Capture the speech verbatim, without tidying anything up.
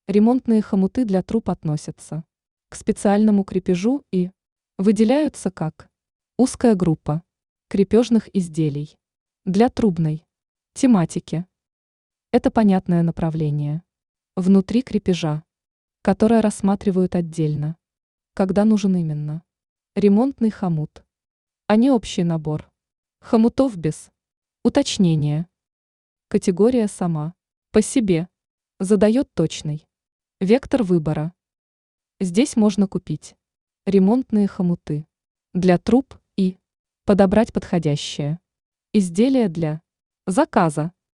Ремонтные хомуты для труб относятся к специальному крепежу и выделяются как узкая группа крепежных изделий для трубной тематики. Это понятное направление внутри крепежа, которое рассматривают отдельно, когда нужен именно ремонтный хомут, а не общий набор хомутов без уточнения. Категория сама по себе задает точный вектор выбора. Здесь можно купить ремонтные хомуты для труб и подобрать подходящее изделие для заказа.